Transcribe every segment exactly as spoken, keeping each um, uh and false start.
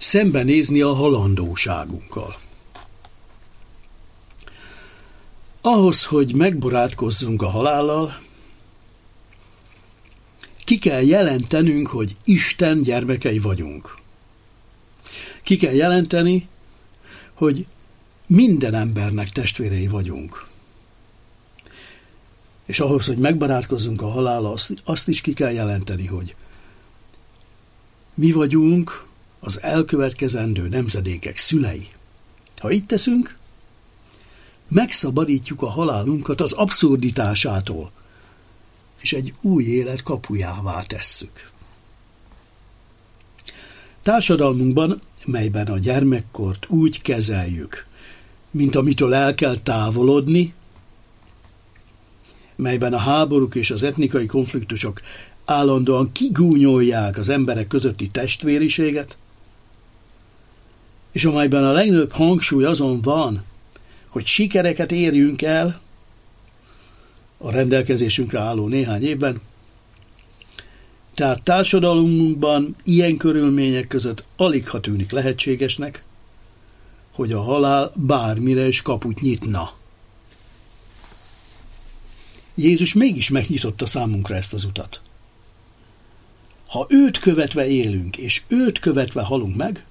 szembenézni a halandóságunkkal. Ahhoz, hogy megbarátkozzunk a halállal, ki kell jelentenünk, hogy Isten gyermekei vagyunk. Ki kell jelenteni, hogy minden embernek testvérei vagyunk. És ahhoz, hogy megbarátkozzunk a halállal, azt, azt is ki kell jelenteni, hogy mi vagyunk az elkövetkezendő nemzedékek szülei. Ha így teszünk, megszabadítjuk a halálunkat az abszurditásától, és egy új élet kapujává tesszük. Társadalmunkban, melyben a gyermekkort úgy kezeljük, mint amitől el kell távolodni, melyben a háborúk és az etnikai konfliktusok állandóan kigúnyolják az emberek közötti testvériséget, és amelyben a legnagyobb hangsúly azon van, hogy sikereket érjünk el a rendelkezésünkre álló néhány évben, tehát társadalmunkban ilyen körülmények között aligha tűnik lehetségesnek, hogy a halál bármire is kaput nyitna. Jézus mégis megnyitotta számunkra ezt az utat. Ha őt követve élünk, és őt követve halunk meg,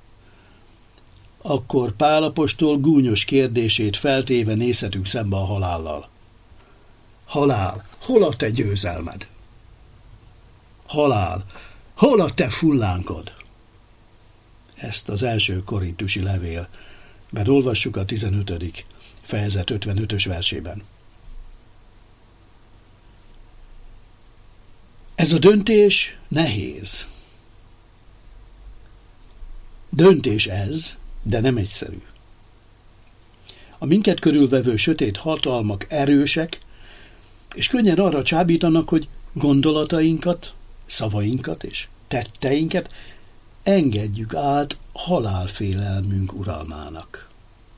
akkor Pál apostol gúnyos kérdését feltéve nézhetünk szembe a halállal. Halál, hol a te győzelmed? Halál, hol a te fullánkod? Ezt az első korintusi levélben olvassuk a tizenötödik fejezet ötvenötös versében. Ez a döntés nehéz. Döntés ez, de nem egyszerű. A minket körülvevő sötét hatalmak erősek, és könnyen arra csábítanak, hogy gondolatainkat, szavainkat és tetteinket engedjük át halálfélelmünk uralmának.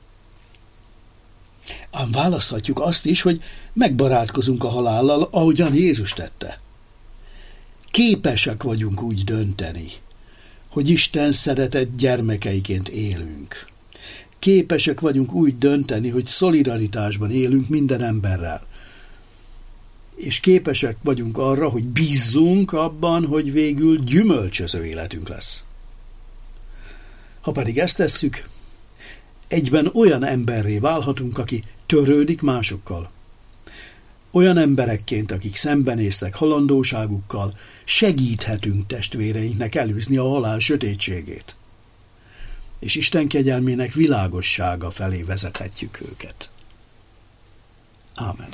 Ám választhatjuk azt is, hogy megbarátkozunk a halállal, ahogyan Jézus tette. Képesek vagyunk úgy dönteni, hogy Isten szeretett gyermekeiként élünk. Képesek vagyunk úgy dönteni, hogy szolidaritásban élünk minden emberrel. És képesek vagyunk arra, hogy bízzunk abban, hogy végül gyümölcsöző életünk lesz. Ha pedig ezt tesszük, egyben olyan emberré válhatunk, aki törődik másokkal. Olyan emberekként, akik szembenéztek halandóságukkal, segíthetünk testvéreinknek elűzni a halál sötétségét. És Isten kegyelmének világossága felé vezethetjük őket. Ámen.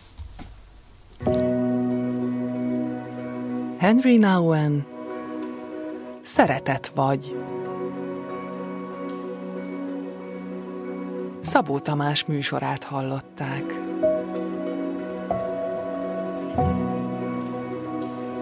Henry Nouwen, Szeretet vagy. Szabó Tamás műsorát hallották.